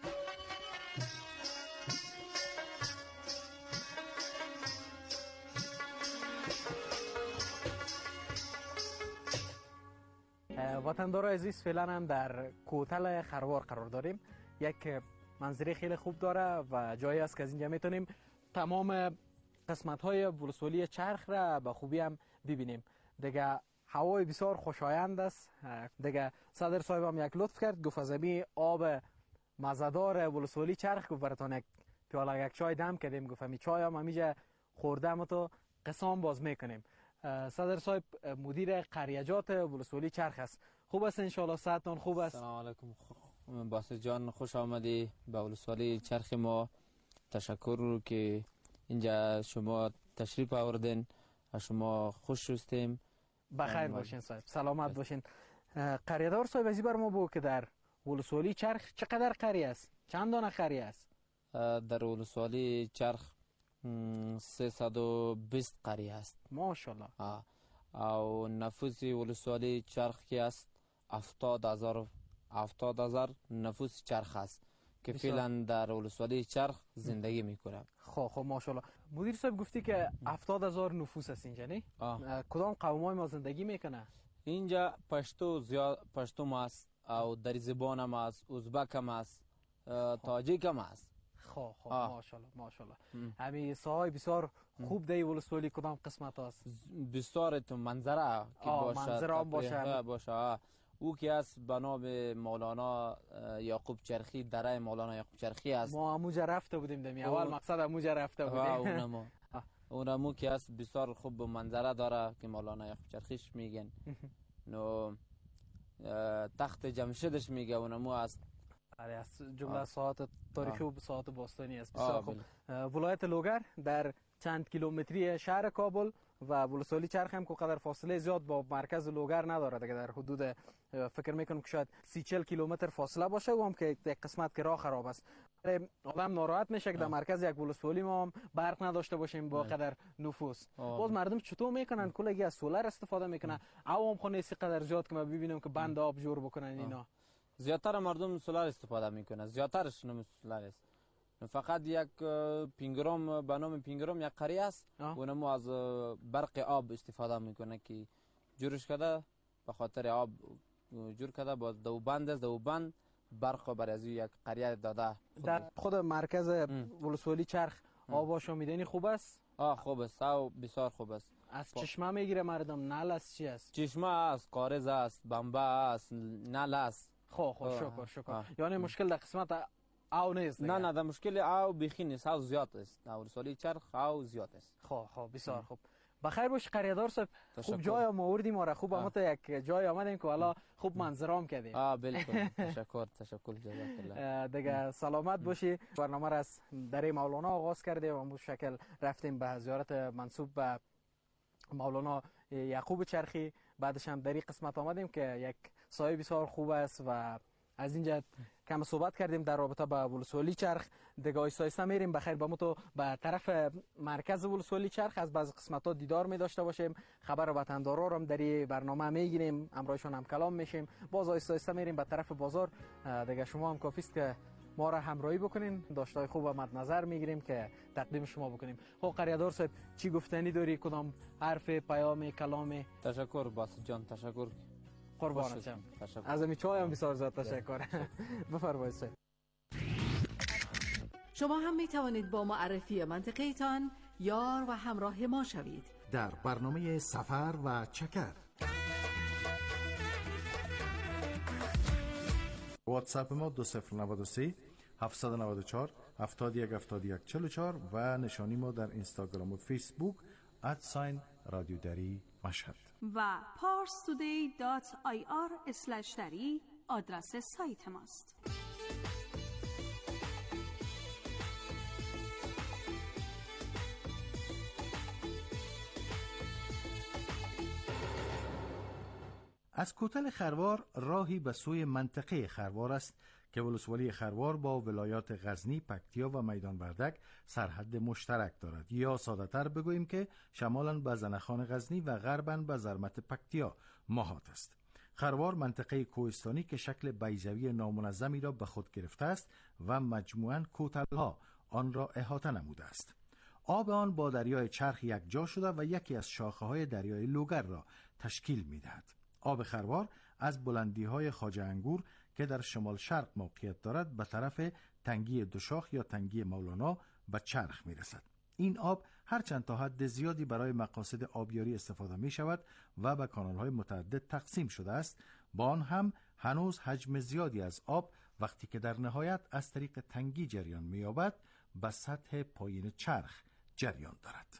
وطندار عزیز، فعلا هم در کوتل خروار قرار داریم. یک منظره خیلی خوب داره و جایی است که از اینجا میتونیم تمام قسمت های ولسوالی چرخ را به خوبی هم ببینیم. دیگه هوای بسیار خوشایند است. دیگه صدر صاحب هم یک لطف کرد، گفت از این آب مزدار ولسوالی چرخ گفت براتون یک پیاله یک چای دم کردیم. گفت همین چای هم همیشه خوردم تو قسم باز میکنیم. صدر صاحب مدیر قریجات ولسوالی چرخ است. خوب است انشالله؟ صحتتان خوب است؟ سلام علیکم باسط جان، خوش آمدی به ولسوالی چرخ ما. تشکر که اینجا شما تشریف آوردین، شما خوش شستیم. بخیر باشین صاحب، سلامت باشین. قریه‌دار صاحب ازی بر ما بگو که در ولسوالی چرخ چقدر قریه است؟ چند دانه قریه است؟ در ولسوالی چرخ سیصد و بیست قریه است. ماشاءالله. او نفوس ولسوالی چرخ که است هفتاد هزار هفتاد هزار نفوس چرخ است که فعلا در ولسوالی چرخ زندگی میکنه. خب خب ماشاءالله. مدیر صاحب گفتی که هفتاد هزار نفوس است اینجا، نه؟ کدام قومای ما زندگی میکنه؟ اینجا پشتو زیاد پشتو است، او دری زبان هم است، ازبک هم است، تاجیک هم است. خب خب ماشاءالله ماشاءالله. همین ساهای بسیار خوب دی ولسوالی کدام قسمت است؟ بسیار تو منظره که باشه، منظره باشه باشه او که است به نام مولانا یعقوب چرخی، دره مولانا یعقوب چرخی است. ما همونجا رفته بودیم دمی اول مقصد همونجا رفته بودیم. اونمو اونمو که است بسیار خوب منظره داره که مولانا یعقوب چرخیش میگن. نو تخت جمشیدش میگه اونمو است. آره از جمله ساعت تاریخی و ساعت باستانی است. بسیار خوب. ولایت لوگر در چند کیلومتری شهر کابل و ولسوالی چرخ هم که قدر فاصله زیاد با مرکز لوگر نداره دیگه، در حدود فکر میکنم که شاید سی چهل کیلومتر فاصله باشه و هم که یک قسمت که راه خراب است. آدم ناراحت میشه که در مرکز یک ولسوالی ما هم برق نداشته باشیم با قدر نفوس. باز مردم چطور میکنن؟ کلگی از سولر استفاده میکنن. عوام خو نیست قدر زیاد که ما ببینیم که بند آب جور بکنن اینا. زیادتر مردم سولر استفاده میکنن، زیادترش نم سولر است. فقط یک پینگرام به نام پینگرام یک قریه است، اونمو از برق آب استفاده میکنه که جورش کرده، به خاطر آب جور کرده. باز دوبند است، دوبند برق برای از یک قریه داده. در خود مرکز ولسوالی چرخ آباشو میدونی خوب است؟ آه خوب است، او بسیار خوب است. از چشمه میگیره مردم؟ نل است؟ چی است؟ چشمه است، کارز است، بمبه است، نل است. خب خب شکر شکر. یعنی مشکل در قسمت او نیست؟ نه نه، در مشکل او بیخی نیست، او زیاد است. در ولسوالی چرخ او زیاد است. خب خب بسیار خوب. بخیر باش قریادار صاحب. خوب تشکر. جای ما آوردیم ما را، خوب ما تو یک جای آمدیم که والا خوب منظرام کردیم. آ بالکل. تشکر تشکر جزاک الله. دیگه سلامت باشی. برنامه را از در مولانا آغاز کردیم و به شکل رفتیم به زیارت منسوب به مولانا یعقوب چرخی. بعدش هم در این قسمت آمدیم که یک سایه بسیار خوب است و از اینجا کم صحبت کردیم در رابطه با ولسوالی چرخ. دیگه آیسته آیسته میریم بخیر با تو به طرف مرکز ولسوالی چرخ، از بعض قسمت ها دیدار می داشته باشیم، خبر وطندارا رو هم در این برنامه میگیریم، امرایشان هم کلام میشیم، باز آیسته آیسته میریم به طرف بازار. دیگه شما هم کافی است که ما را همراهی بکنین، داشتای خوب و مد نظر میگیریم که تقدیم شما بکنیم. خب قریادار صاحب چی گفتنی داری؟ کدام حرف، پیام، کلام؟ تشکر باسط جان، تشکر قربانتم. از امی چای هم بسیار زیاد تشکر. بفرمایید صاحب. شما هم می توانید با معرفی منطقه ایتان یار و همراه ما شوید در برنامه سفر و چکر. واتساپ ما دو صفر نود و سه هفت نود و چهار هفتاد و یک هفتاد و یک چهل و چهار و نشانی ما در اینستاگرام و فیسبوک ادساین رادیو دری مشهد و پارس تودی دات آی آر اسلش دری آدرس سایت ماست. از کوتل خروار راهی به سوی منطقه خروار است که ولسوالی خروار با ولایات غزنی، پکتیا و میدان وردک سرحد مشترک دارد، یا ساده‌تر بگوییم که شمالاً به زنخان غزنی و غرباً به زرمت پکتیا ماهات است. خروار منطقه کوهستانی که شکل بیضوی نامنظمی را به خود گرفته است و مجموعاً کوتل‌ها آن را احاطه نموده است. آب آن با دریای چرخ یک جا شده و یکی از شاخه‌های دریای لوگر را تشکیل می‌دهد. آب خروار از بلندی‌های خواجه انگور که در شمال شرق موقعیت دارد به طرف تنگی دوشاخ یا تنگی مولانا به چرخ می‌رسد. این آب هرچند تا حد زیادی برای مقاصد آبیاری استفاده می‌شود و به کانال‌های متعدد تقسیم شده است، با آن هم هنوز حجم زیادی از آب وقتی که در نهایت از طریق تنگی جریان می‌یابد به سطح پایین چرخ جریان دارد.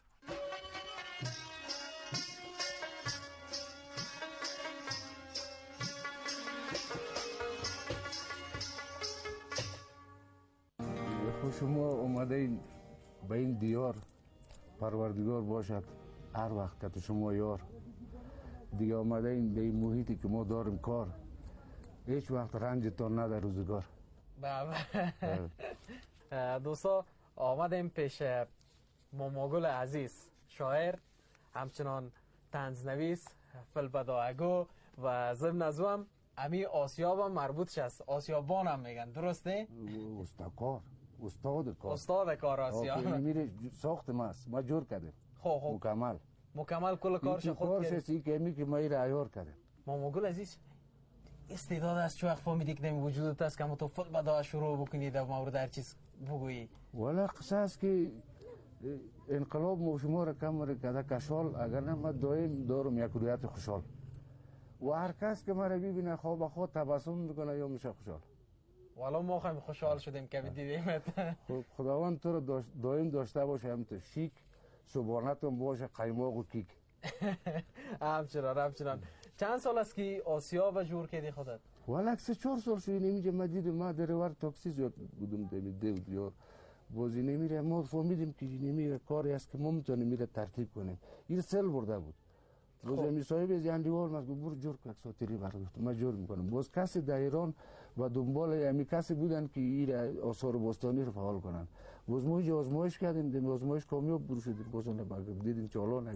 شما اومده این به این دیار، پروردگار باشد هر وقت که شما یار دیگه اومده این به این محیطی که ما داریم کار، هیچ وقت رنجتان نده روزگار. دوستا آمدیم پیش ماماگل عزیز، شاعر، همچنان طنزنویس، فیلمبردارگو و ضمن از او هم امی آسیاب هم مربوطش است، آسیابان هم میگن، درسته؟ استکار استاد کار استاد کار آسیاب میره ساخت ماست ما جور کردیم. خب خب مکمل مکمل کل کارش خود کارش سی که می که ما را عیار کردیم. ماماگل عزیز استعداد است چه وقت فهمیدی که نمی وجودت است که تو فیلمبرداری شروع بکنی در مورد هر چیز بگویی؟ والا قصه است که انقلاب ما شما را کم کرده کشال، اگر نه ما دایم دارم یک رویت خوشحال و هر کس که ما را ببینه خواه به خود تبسم میکنه یا میشه خوشحال. والا ما خیلی خوشحال شدیم که دیدیمت. خداوند تو رو دایم داشته باشه، هم تو شیک صبحانتون باشه قیماق و کیک. همچنان همچنان. چند سال است که آسیاب جور کردی خودت؟ والا سه چهار سال شده نمیجه. ما دیدم ما در ور تاکسی زیاد بودم دمی دو یار بازی نمیره. ما فهمیدیم که نمیره کاری است که ما میتونیم میره ترتیب کنیم. این سل برده بود. روز می صاحب از اندیوال ما برو جور که ساتری برداشت ما جور میکنم. باز کسی در ایران و دنبال امی کسی بودن که این آثار باستانی رو فعال کنن. باز ما اینجا آزمایش کردیم، دم آزمایش کامیاب برو شدیم. باز دیدیم که حالا